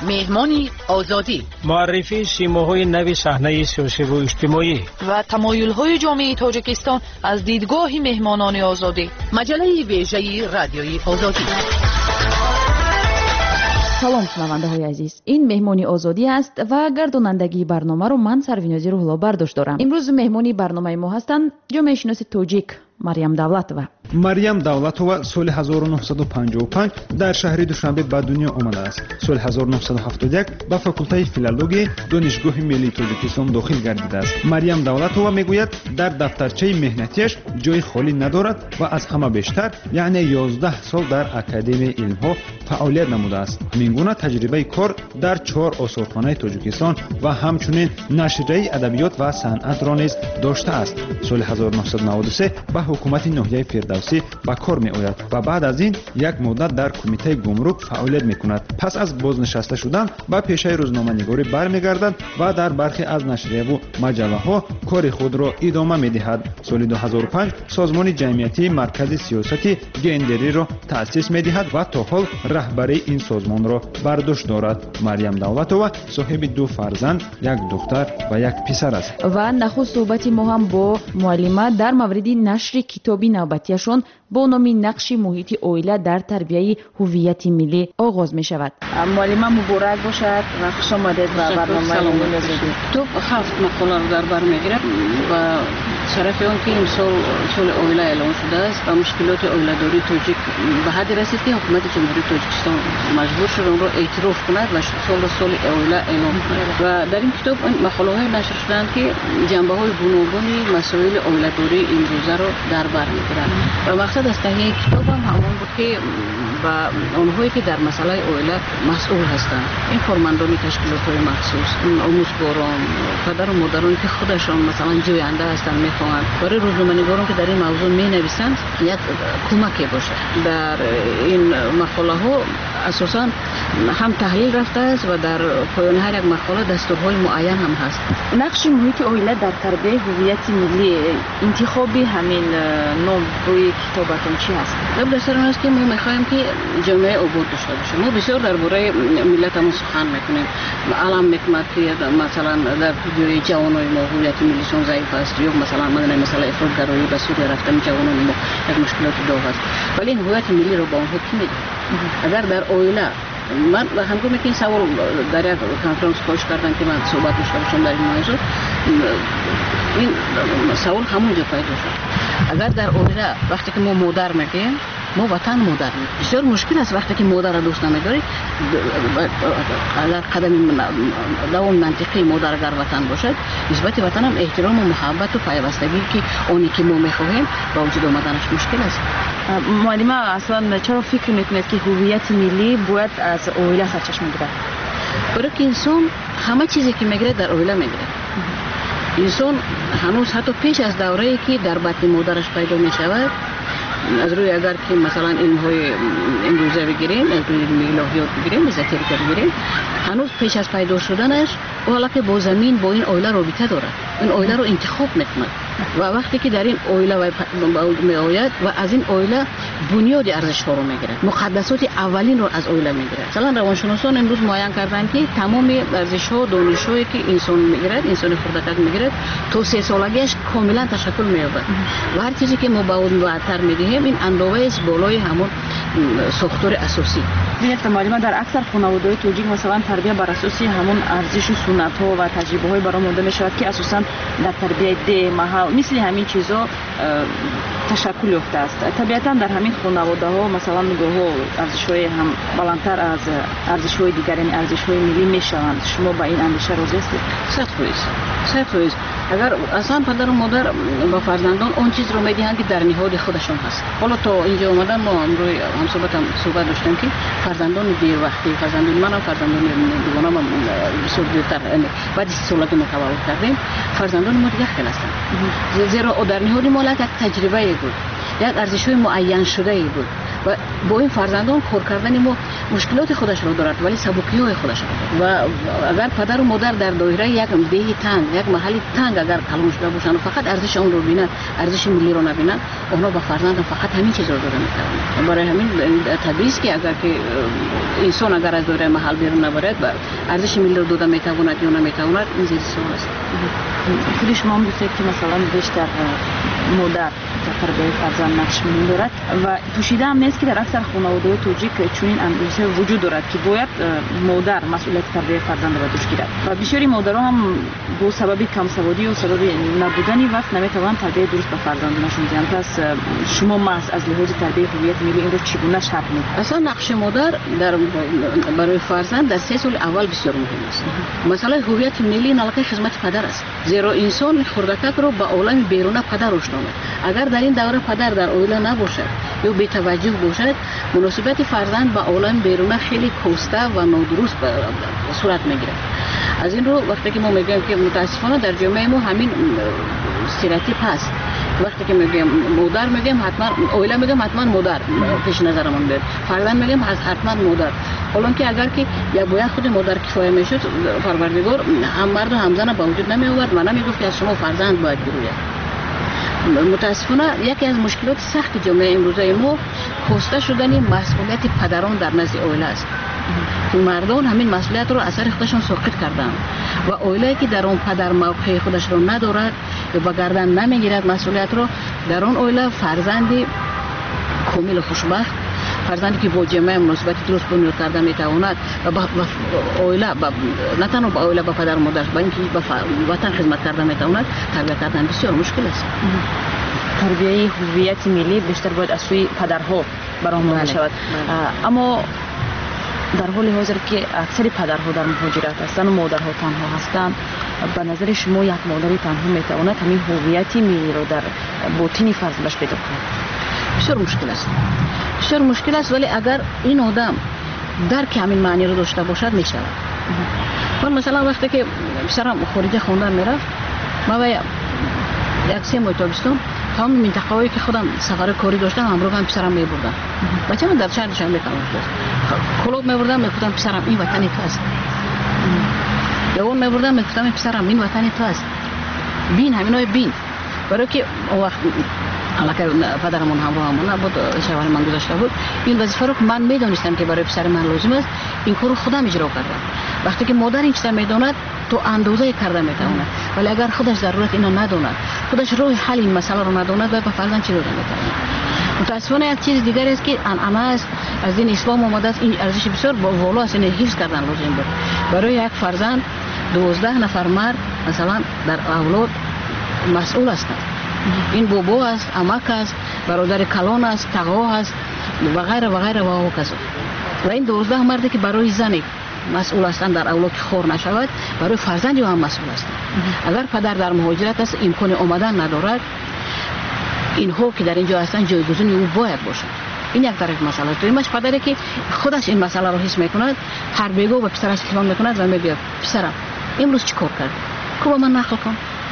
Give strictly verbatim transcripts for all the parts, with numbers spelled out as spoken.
مهمانی آزادی، معرفی سیماهای نوی صحنه سیاسی و اجتماعی و تمایل‌های جامعه تاجیکستان از دیدگاه مهمانان آزادی. مجله ویژه رادیویی آزادی. سلام شنونده های عزیز، این مهمانی آزادی است و گردانندگی برنامه رو من سروینازی روح‌الله برداشت دارم. امروز مهمانی برنامه ما هستند جامعه شناس تاجیک مریم давлатова. مریم давлатова соли ҳазору нуҳсаду панҷоҳу панҷ дар шаҳри душанбе ба дунё омадааст. соли ҳазору нуҳсаду ҳафтоду як ба факултаи филология донишгоҳи миллии тоҷикистон дохил гардидааст. марям давлатова мегӯяд дар дафтарчаи меҳнатиаш ҷои холӣ надорад ва аз ҳама бештар яъне ёздаҳ сол дар академияи илмҳо фаъолият намудааст. ҳамин гуна таҷрибаи кор дар чор осорхонаи тоҷикистон ва ҳамчунин нашрияи адабиёт ва санъатро низ доштааст. соли ҳазору нуҳсаду наводу се ба ҳукумати ноҳияи фирдавсӣ ба кор меояд ва баъд аз ин як муддат дар кумитаи гумрук фаъолият мекунад. пас аз бознишаста шудан ба пешаи рӯзноманигорӣ бармегардад ва дар бархе аз нашрияву маҷаллаҳо кори худро идома медиҳад. соли ду ҳазору панҷ созмони ҷамъиятии маркази сиёсати гендериро таъсис медиҳад ва то ҳол раҳбарии ин созмонро бар дӯш дорад. марям давлатова соҳиби ду фарзанд, як духтар ва як писар аст. ва нахуст суҳбати мо ҳам бо муаллима дар мавриди нашри китоби навбатияшон бо номи нақши муҳити оила дар тарбияи ҳуввияти миллӣ оғоз мешавад. муаллима муборак бошад ва хуш омадед ба барномаи Азодӣ. то ҳафт мақоларо дар бар мегирад ва шарафи он ки имсол соли оила эълон шудааст ва мушкилоти оиладории тоҷик ба ҳадде расид ки ҳукумати ҷумҳурии тоҷикистон маҷбур шуд онро эътироф кунад ва солро соли оила эълон кунад. ва дар ин китоб мақолаҳое нашр шуданд ки ҷанбаҳои гуногуни масоили оиладории имрӯзаро дар бар мегиранд. ва мақсад аз таҳияи китоб ҳам ҳамон буд ки ба онҳое ки дар масъалаи оила масъул ҳастанд, ин кормандони ташкилотҳои махсус, омӯзгорон, падару модароне ки худашон масалан ҷӯянда ҳастанд, мехоҳанд барои рӯзноманигорон ки дар ин мавзӯъ менависанд як кӯмаке бошад. дар ин мақолаҳо асосан ҳам таҳлил рафтааст ва дар поёни ҳар як мақола дастурҳои муайян ҳам ҳаст. нақши муҳити оила дар тарбияи ҳуввияти миллӣ, интихоби ҳамин ном рӯи китобатон чӣ ҳаст? гап дар сари он аст ки мо мехоҳем ки ҷомеа обод дошта бошем. мо бисёр дар бораи миллатамон сухан мекунем. алам мекунад ки масалан дар ҷои ҷавонони мо ҳуввияти миллишон заиф аст, ё масалан мадонем масъала ифротгароӣ ба Сурия рафтани ҷавонони мо як мушкилоти дог аст. вале ин ҳуввияти миллиро ба онҳо ки медиҳад? агар дар оила من ҳангоме ки ин савол дар як конференс хоҳиш кардам ки ман суҳбат дошта бошам дар ин мавзӯъ, ин савол ҳамонҷо пайдо шуд. агар дар оила вақте ки мо модар мегӯем, мо ватан модар мегӯем, бисёр мушкил аст вақте ки модарро дӯст намедорӣ. агар қадами давоми мантиқии модар агар ватан бошад, нисбати ватанам эҳтирому муҳаббату пайвастагӣ ки оне ки мо мехоҳем ба вуҷуд омаданаш мушкил аст. муаллима аслан чаро фикр мекунед ки ҳуввияти миллӣ бояд аз оила сарчашма гирад? барои ки инсон ҳама чизе ки мегирад дар оила мегирад. инсон ҳанӯз ҳатто пеш аз даврае ки дар батни модараш пайдо мешавад, аз рӯи агар ки масалан илмҳои имрӯза бигирем, аз рӯи илми илоҳиёт бигирем, эзотерика бигирем, ҳанӯз пеш аз пайдо шуданаш ӯ аллакай бо замин, бо ин оила робита дорад, ин оиларо интихоб мекунад. ва вақте ки дар ин оила меояд ва аз ин оила бунёди арзишҳоро мегирад, муқаддасоти аввалинро аз оила мегирад. масалан равоншиносон имрӯз муайян карданд ки тамоми арзишҳо, донишҳое ки инсон мегирад, инсони хурдакак мегирад, то се солагиаш комилан ташаккул меёбад. ва ҳар чизе ки мо ба ӯ муаттар медиҳем, ин андоваест болои ҳамон сохтори асосӣ. бинед муаллима дар аксар хонаводаҳои тоҷик масалан тарбия бар асоси ҳамон арзишу суннатҳо ва таҷрибаҳои баромонда мешавад ки асосан дар тарбияи деҳ, маҳал мисли ҳамин чизҳо ташаккул ёфтааст. табиатан дар ҳамин хонаводаҳо масалан гоҳо арзишҳои ҳам баландтар аз арзишҳои дигар, яъне арзишҳои миллӣ мешаванд. шумо ба ин андеша розӣ ҳастед? сад фоиз сад фоиз. агар аслан падару модар ба фарзандон он чизро медиҳанд ки дар ниҳоди худашон ҳаст. ҳоло то инҷо омадан мо амрӯи ҳамсоҳбатам суҳбат доштем ки фарзандони деввақти, фарзандони манам, фарзандони дугонамам бисёр дертар баъди си солагӣ мо таваллуд кардем. фарзандони мо дигар хел ҳастанд, зеро дар ниҳоди мо як таҷрибае буд, як арзишҳои муайяншудаи буд ва бо ин фарзандон кор кардани мо مشکلات خودش رو دارد ولی سبکی‌های خودش رو دارد و اگر پدر و مادر در دایره یک دهی تنگ یک محل تنگ اگر کلان شده باشند و فقط ارزش اون رو ببینند ارزش ملی رو نبینند اونا با فرزند فقط همین چیز رو داره می‌کنند. برای همین طبیعی است که اگر که انسان اگر از دایره محل بیرون نبرد ارزش ملی رو داده میتواند یا نمیتواند این زیر سوال است. خود شما هم گفتید که مثلا بیشتر مادر در تربیت فرزند نقش مهم دارد و پوشیده هم نیست که در اکثر خانواده‌های توجیک چنین اندیشه وجود دارد که باید مادر مسئولیت تربیت فرزند را دوش گیرد و بسیاری مادرها هم با سبب کم سوادی و سبب نبودن وقت نمیتوانند تربیت درست به فرزندانشون دهند. پس شما محض از لحاظ تربیت هویت ملی این رو چگونه شرح می‌کنید؟ اصلا نقش مادر در برای فرزند در سه سال اول بسیار مهم است. مثلا هویت ملی نلقه خدمت پدر است، زیرا انسان خردک رو به عالم بیرون پدر آشنا می‌کند. اگر در این دوره پدر در عائله نباشد یا بی توجه باشد مناسبت فرزند با عالم بیرون خیلی کوسته و نادرست صورت میگیرد. از این رو وقتی که ما میگیم که متاسفانه در جامعه ما همین استreotیپ هست، وقتی که میگیم مادر میگیم حتما عائله میگیم حتما مادر پیش نظرمون بیاد، فرزند میگیم حتما مادر، حالا که اگر که یا باید خود مادر کفایه میشد پروردگار هم مرد و هم زن با وجود نمی آورد و نمیگفت که از شما فرزند باید بروید. متاسفانه یکی از مشکلات سخت جامعه امروزه ما خواسته شدن مسئولیت پدران در نزد عائله است. مردان همین مسئولیت رو اثر خودشون ساقط کردن و عائله که در اون پدر موقع خودش رو ندارد و با گردن نمیگیرد مسئولیت رو، در اون عائله فرزندی کامل خوشبخت، فرزندی که با جامعه مناسبت درست بنیاد کرده میتواند و با عائله نه تنها با عائله با پدر و مادر با اینکه با وطن خدمت کرده میتواند تربیت کردن بسیار مشکل است. تربیت هویت ملی بیشتر باید از سوی پدرها برآمده شود. اما در حال حاضر که اکثر پدرها در مهاجرت هستند و مادرها تنها هستند، به نظر شما یک مادر تنها میتواند همین هویت ملی را در باطن فرزندش پیدا کند؟ بسیار مشکل است، بسیار مشکل است، ولی اگر این آدم درک همین معنی رو داشته باشد میشود. من مثلا وقتی که پسرم خارج خوندن میرفت، ما و یک سه ماه تابستان تمام منطقه‌ای که خودم سفر کاری داشتم همراه هم پسرم میبردم. بچه من در شهر شهر میکنم کلوب میبردم میگفتم پسرم این وطن تو است. یا اون میبردم میگفتم پسرم این وطن تو است. بین همینای بین. برای که وقت حالا پدرمون همراهمون نبود، شوهر من گذاشته بود، این وظیفه رو من میدونستم که برای پسر من لازم است، این کارو خودم اجرا کردم. وقتی که مادر این چیزا میداند تو اندازه کرده میتواند، ولی اگر خودش ضرورت اینو نداند، خودش راه حل این مسئله رو نداند، و به فرزند چی داده میتواند. متاسفانه یک چیز دیگر است که انعامه است از این اسلام اومده است، این ارزش بسیار بالا است، این حفظ کردن لازم بود. برای یک فرزند دوازده نفر مرد مثلا در اولاد مسئول هستند. این بابا است، عمک است، برادر کلان است، تقوا است و غیره و غیره و کسا. و این دوازده مردی که برای زنی مسئول هستند در اولاد که خور نشود، برای فرزندی هم مسئول هستند. اگر پدر در مهاجرت است امکان آمدن ندارد، اینها که در اینجا هستند جایگزین او باید باشد. این یک طرف مسئله است. دومیش پدری که خودش این مسئله را حس میکند، هر بیگو به پسرش تلفن میکند و میگه پسرم امروز چیکار کردی؟ کو با من نقل کن.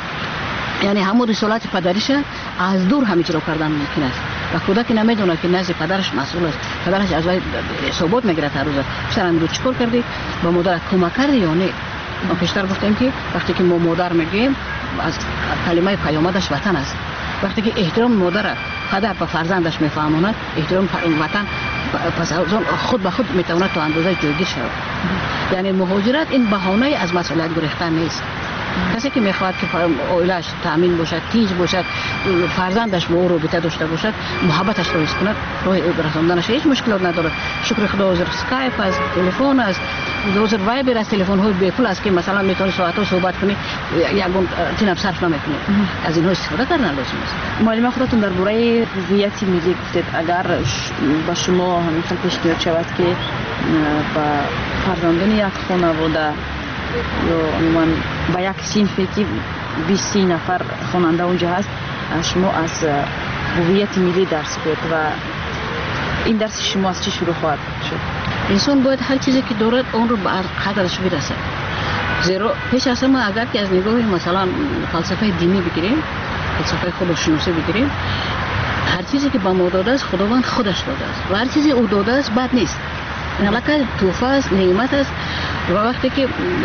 یعنی همون رسالت پدریش از دور هم اجرا کردن ممکن است و کودک نمیدونه که نزد پدرش مسئول است. پدرش از وی ثبات میگیرد هر روز. پسرم امروز چیکار کردی؟ با مادر کمک کردی یا نه؟ ما پیشتر گفتیم که وقتی که ما مادر میگیم از کلمه پیامدش وطن است. وقتی که احترام مادر پدر به فرزندش میفهماند، احترام وطن پس خود به خود میتواند تا اندازه جایگیر شود. یعنی مهاجرت این بهانه از مسئولیت گریختن نیست. کسی که میخواد که عائله‌اش تامین باشد، تیج باشد، فرزندش با او رابطه داشته باشد، محبتش رو حس کند، راه رساندنش هیچ مشکلات ندارد. شکر خدا حاضر اسکایپ است، تلفن است، حاضر وایبر است، تلفن های بی پول است که مثلا میتونی ساعت‌ها صحبت کنی، یگون تینم صرف نمیکنی. از اینها استفاده کردن لازم است. معلم خودتون درباره هویت ملی گفتید، اگر با شما همین پیشنهاد شود که با فرزندان یک خانواده یا عموما با یک صنفی که بیست نفر خواننده اونجا هست، شما از هویت ملی درس کنید و این درس شما از چی شروع خواهد شد؟ انسان باید هر چیزی که دارد اون رو به قدرش برسد. زیرا پیش از همه اگر که از نگاه مثلا فلسفه دینی بگیریم، فلسفه خودشناسی بگیریم، هر چیزی که به ما داده است خداوند خودش داده است و هر چیزی او داده است بد نیست. نلکه توفه است، نعمت است. و وقتی که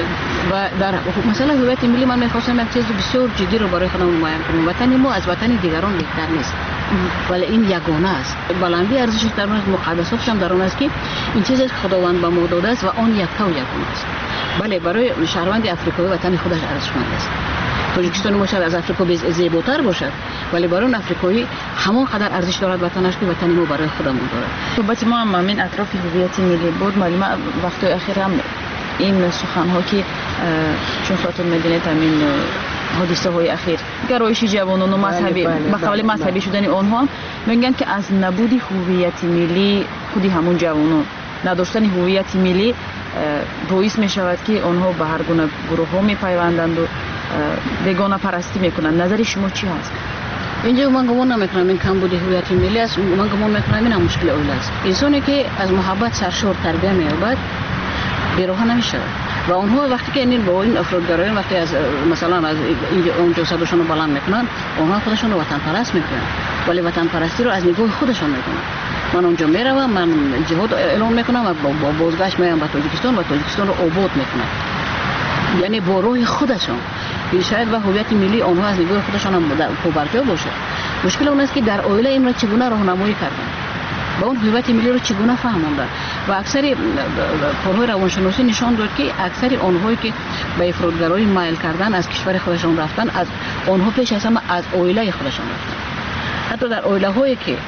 در مثلا هویت ملی من میخواستم یک چیز بسیار جدی رو برای خودم نمایان کنم. وطن ما از وطن دیگران بهتر نیست، ولی این یگانه است. بلندی ارزشش در اون است، مقدساتش هم در اون است که این چیزی که خداوند به ما داده است و آن یکتا و یگانه است. بله، برای شهروند افریقایی وطن خودش ارزشمند است. تاجیکستان ما شاید از افریقا زیباتر باشد، ولی برای اون افریقایی همان قدر ارزش دارد وطنش که وطن ما برای خودمون دارد. صحبت ما هم همین اطراف هویت ملی بود. معلومه وقت اخیر هم این سخن ها که چون خاطر میدونید همین حادثه های اخیر گرایش جوانان و مذهبی مقابل مذهبی شدن آنها میگن که از نبود هویت ملی خودی همون جوانان نداشتن هویت ملی باعث می شود که آنها به هر گونه گروه ها می پیوندند و بیگانه پرستی میکنند. نظر شما چی هست؟ اینجا من گمان نمیکنم این کمبود هویت ملی است. من گمان میکنم این هم مشکل اول است. انسانی که از محبت سرشار تربیت مییابد بیروها نمیشه و اونها وقتی که این با این افرادگرایان وقتی از مثلا از اینجا اونجا صداشون رو بلند میکنن، اونها خودشون رو وطن پرست میکنن، ولی وطن پرستی رو از نگاه خودشون میکنن. من اونجا میروم، من جهاد اعلان میکنم و با بازگشت میام به تاجیکستان و تاجیکستان رو آباد میکنم، یعنی با روح خودشون. شاید و هویت ملی اونها از نگاه خودشون هم پابرجا باشه. مشکل اون است که در اویله این را چگونه راهنمایی کردن، با اون هویت ملی رو چگونه فهموندن. و اکثر پروژه روانشناسی نشان داد که اکثر آنهایی که به افراطگرایی مایل کردن از کشور خودشون رفتن، از آنها پیش از همه از اویله خودشون رفتن. حتی در اویله هایی که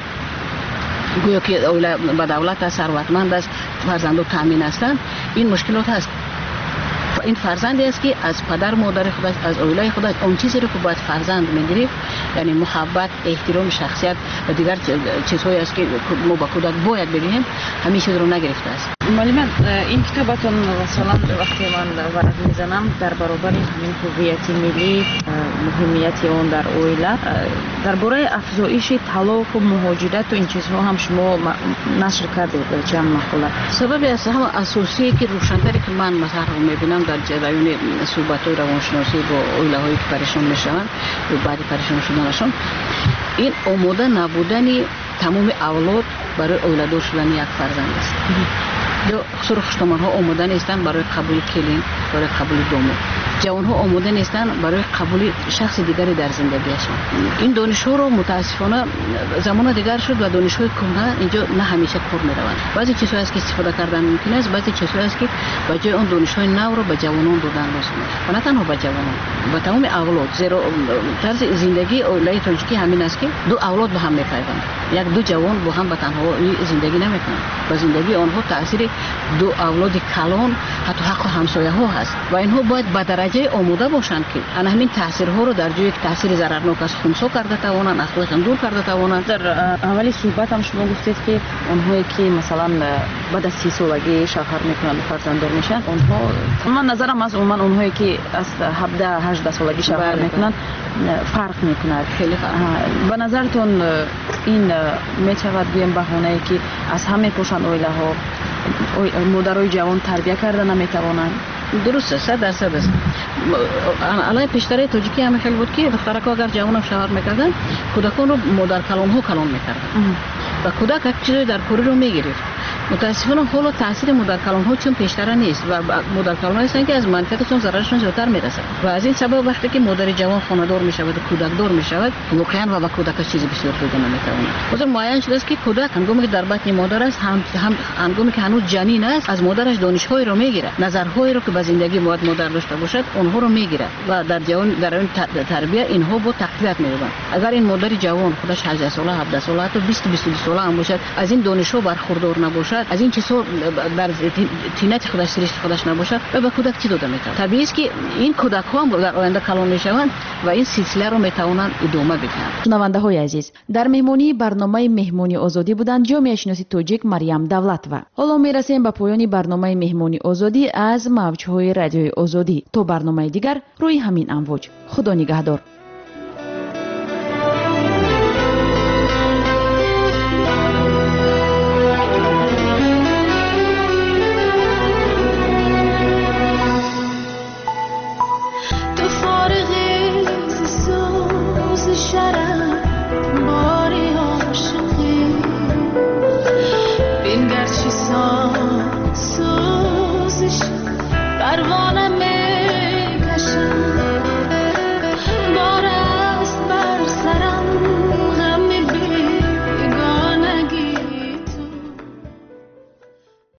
گویا که اویله با دولت ثروتمند است، فرزندان تامین هستند، این مشکلات هست. این فرزندی است که از پدر مادر خودش، از اویله خودش اون چیزی رو که باید فرزند میگیره، یعنی محبت، احترام، شخصیت و دیگر چیزهایی است که ما با کودک باید ببینیم، همیشه رو نگرفته است. معلومه این کتابتون مثلا وقتی من ورق میزنم در برابر همین هویت ملی، مهمیت اون در اویله، درباره افزایش طلاق و مهاجرت و این چیزها هم شما نشر کردید چند مقاله. سبب اصلا اساسی که روشن‌تری که من مثلا رو میبینم در جریان صحبت‌های روانشناسی با اویله‌هایی که پریشان میشن و بعد پریشان شدنشون، این آماده نبودن تمام اولاد برای اولاد شدن یک فرزند است. دو سرخشتمان ها آماده نیستند برای قبول کلین، برای قبول دوم. جوان ها آماده نیستند برای قبول شخص دیگری در زندگیشان. این دانشجو رو متاسفانه زمان دیگر شد و دانشجوی کهنه اینجا نه همیشه کار میروند. بعضی چیزها است که استفاده کردن ممکن است، بعضی چیزها است که به جای اون دانشجوی نو رو به جوانان دادن لازم است. و نه تنها به جوانان، به تمام اولاد. زیرا طرز زندگی اولای تاجیکی همین است که دو اولاد به هم میپیوندند. یک دو جوان با هم به تنهایی زندگی نمیکنند. با زندگی آنها تاثیر دو اولاد کلان حتی حق همسایه ها هست و اینها باید به درجه آماده باشند که آن همین تاثیرها رو در جای تاثیر ضررناک از خونسا کرده توانند، از خودشان دور کرده توانند. در اولی صحبت هم شما گفتید که اونهایی که مثلا بعد از سی سالگی شوهر میکنن و فرزنددار میشن، اونها من نظرم از عموما اونهایی که از هفده هجده سالگی شوهر میکنن فرق میکنه. خیلی به نظرتون این میشود بیم بهانه ای که از همه پوشان اویله ها مادرای جوان تربیت کردن نمیتوانند؟ درسته، صد درصد است. الان پیشتر تاجیکی هم خیلی بود که دخترها اگر جوان شوهر میکردن، کودکان رو مادر کلان ها کلان میکردن و کودک یک چیزی در کوری رو میگرفت. متاسفانه حالا تاثیر مادر کلان ها چون پیشتر نیست و مادر کلان هستن که از منفعتشون ضررشون زیادتر میرسه و از این سبب وقتی که مادر جوان خانه‌دار میشود و کودک دار میشود، واقعا و با کودک چیزی بسیار خوب نمیتونه. مثلا معین شده است که کودک هنگامی که در بطن مادر است، هم هم هنگامی که هنوز جنین است، از مادرش دانش‌هایی رو میگیره، نظرهایی رو که به زندگی باید مادر داشته باشد اونها رو میگیره و در جوان در این تربیت اینها با تقویت میشن. اگر این مادر جوان خودش هجده ساله، هفده ساله تا بیست بیست و دو ساله هم باشد، از این دانش‌ها برخوردار نباشد، از این چیزها در تینت خودش سرشت خودش نباشد و به کودک چی داده میتونه؟ طبیعی است که این کودک ها هم در آینده کلان میشوند و این سلسله رو میتونن ادامه بدن. شنونده های عزیز، در مهمانی برنامه مهمانی آزادی بودند جامعه شناسی تاجیک مریم دولتова. حالا میرسیم به پایان برنامه مهمانی آزادی از موجهای رادیوی آزادی. تا برنامه دیگر روی همین امواج. خدا نگهدار.